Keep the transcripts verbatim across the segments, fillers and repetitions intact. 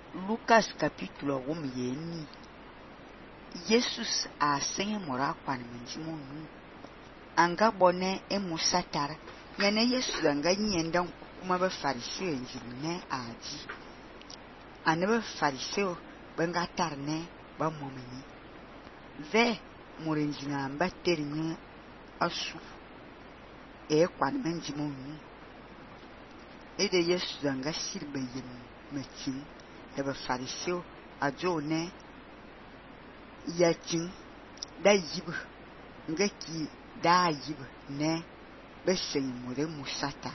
Lucas capítulo um yeni. Jesus a senye mora kwan menjimonu. Anga bone e musatar. Yana Yesu anga nyenda kuma ba fariseo njimne aji. Anaba fariseo banga tarne ba momeni. Ve murenjina mbaterinye asu. E kwan menjimonu. Ede Yesu anga sirbe yin metin. Eba fariseo ajone yakin da yib ngaki da yib ne besen mure musata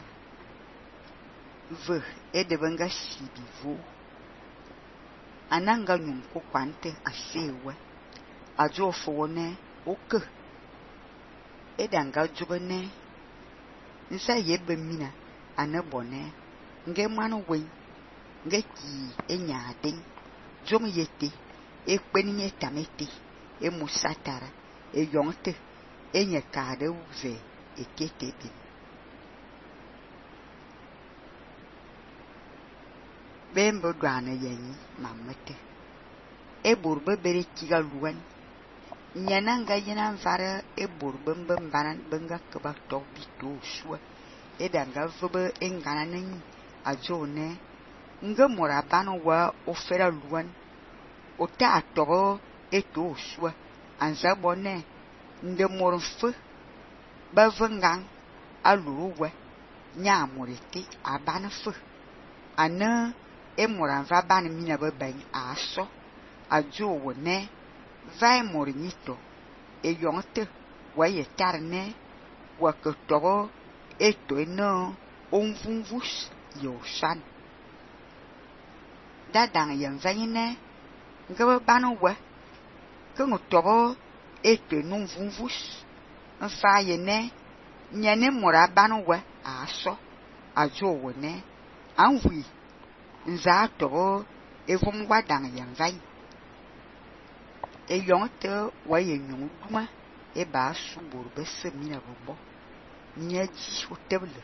ve ede banga sibivo ananga nyum ko kwante asewe ajo fo ne oke edanga jubene nsa yebe mina anabone nge manu we ngeki enya den jomu yete e kpeninye tamete e musatara e yonte enye kade uve e ketebe bembo dwana yanyi mamete e burbe bere kiga luwan nyananga yina mvara e burbe mbana benga keba tobi to shwa e danga vebe engana nyi ajone nga mora banu wa ofera luwan ota atoro eto shwa anza bone nde morfe bavengang aluwe nya moriti abana fe ana e mora va ban mina ba ban aso ajo wone vai morinito e yonte wa yetarne wa kotoro eto eno onvunvus yoshan dadang yang vayine ngaba banu wa ke ngotobo eto non vunvus nfa yene nyane mora banu wa aso ajo wone anwi nza to evum wadang yang vay e yonte wa yenyu duma e ba su burbe semina bobo nyaji hoteble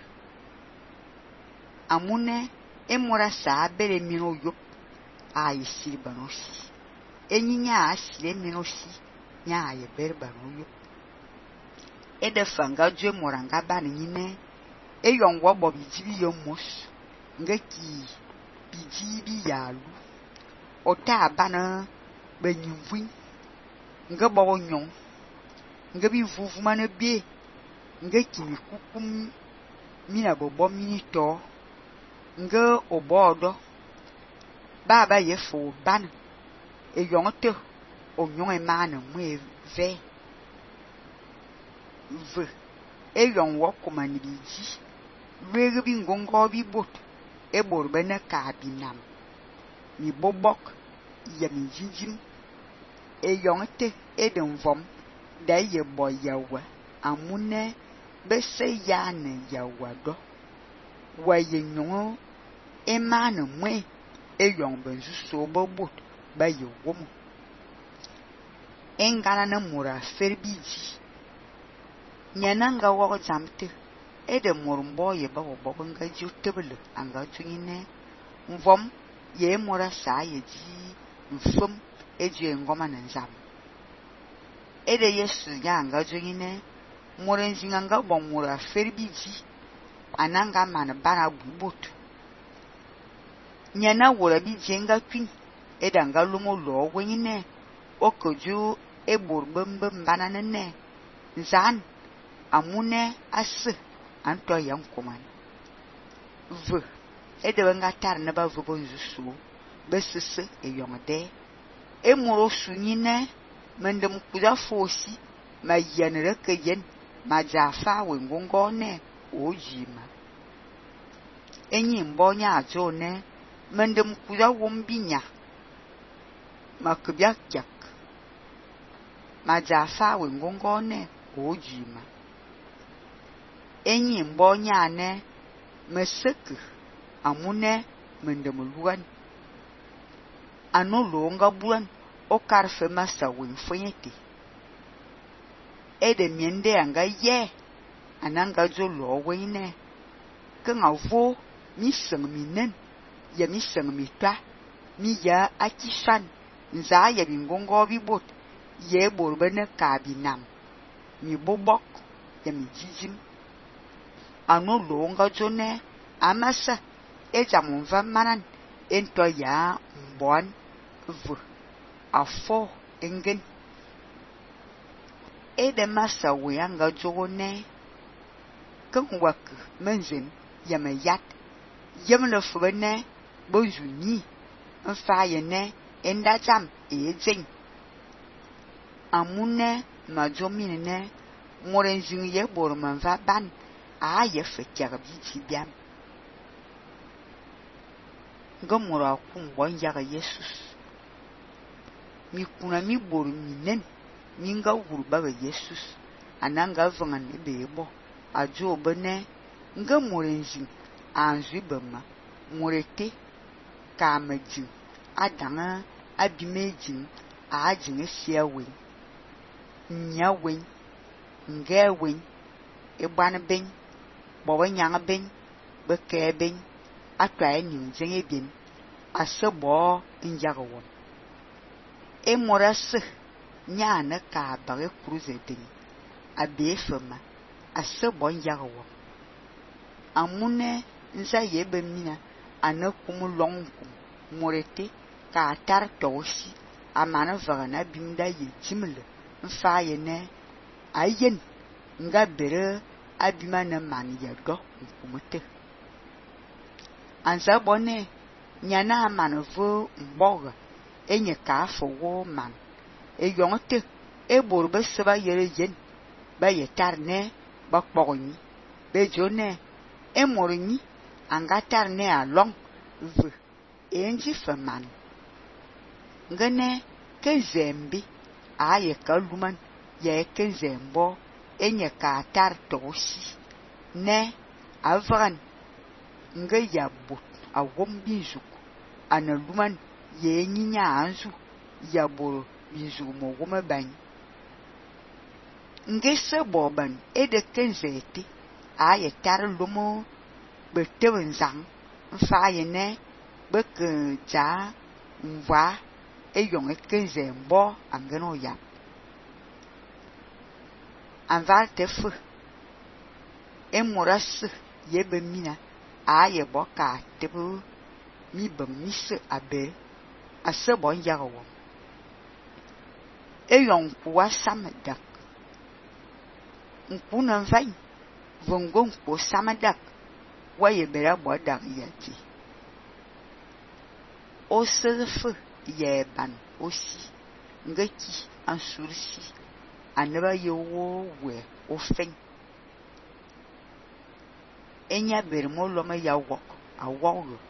amune e mora sa bere mino yop ayi siri banosi enyinya asire minosi nya ayi bere banoyo e de fanga jwe moranga bani nyine e yongwo bo bijibi yomos ngaki bijibi yalu ota bana benyimvin ngabo nyon ngabi vuvuma na bie ngaki kukum mina bobo minito nga obodo baba ye fo ban e yonte o nyon e mana mwe ve ve e yon wo komani biji rege bi ngongo bi bot e borbe na ka binam ni bobok ya mi jinjin e yonte e den vom da ye boyawa amune be se ya ne yawa do wa ye nyon e mana mwe e yon benzu so bobot ba ye wom engana na mura ferbiji nyananga wo zamte e de murmbo ye ba wo bonga jutebele anga tuine mvom ye mura sa ye ji mfum e ji ngoma na nzam e de Yesu anga tuine mura nzinga bo mura ferbiji ananga mana bana bubot nyana wora bi jenga twin e danga lumo lo wenyine okoju e burbembe banana ne zan amune as anto yankuman v e de banga tar na ba vubo nzusu besese e yongde e muro sunyine mendem kuda fosi ma yanere keyen ma jafa wengongo ne ojima enyi mbonya ajone mendem kuda wombinya makubya kyak majafa wengongo ne ojima enyi mbonya ne mesek amune mendem luan anolo buan o karfe masa wenfonyete ede miende anga ye ananga jo lo wene ke ngavo mi seng minen ya mi seng mi ta mi ya akishan nza ya bingongo bibot ye borbene ka binam mi bobok ya mi jijim anu longa jone amasa e jamunva manan ento ya mbon vu afo engen e de masa we anga jone kan wak menzen ya me yat yem le fubene bojuni en fayene enda jam e jing amune ma jomine moren jing ye borman va ban a ye fekya bi ti biam gomora kum bon yaga Jesus mi kuna mi bor minen mi nga wurba ga Jesus ananga vangan ne bebo ajo bene nga moren jing anzu bama morete kamaji adanga abimeji ajin siawe nyawe ngewe egban ben bobo nyang ben beke ben atwa ni zenye bin asebo njagawo e moras nyana ka bare cruise din abefema asebo njagawo amune nza yebe mina anakum longku morete ka tar toshi amana vagana bimda ye jimle mfa yene ayen nga bere abimana man ya do kumute anza bone nyana manvo mboga enye ka fowo man e yonte e borbe seba yere yen ba yetarne ba kpogni be jone e morni angatar ne along v enji faman ngane ke zembi aye kaluman ye ke zembo enye ka tar toshi ne avran nga yabut awom bizuku analuman ye nyinya anzu yaboro bizuku mo goma ban ngese boban ede kenzeti aye tar lumo betewen zang fa yene beke ja mwa e yong kenze mbo angeno ya anval tefu e moras yebe mina aye boka tebu mi bemis abe asebo yawo e yong kwa samadak nkuna vai vongon ko samadak waye bera bodak yati o sefu ye ban osi ngaki ansursi anaba yewo we ofen enya bermo loma ya wok awogo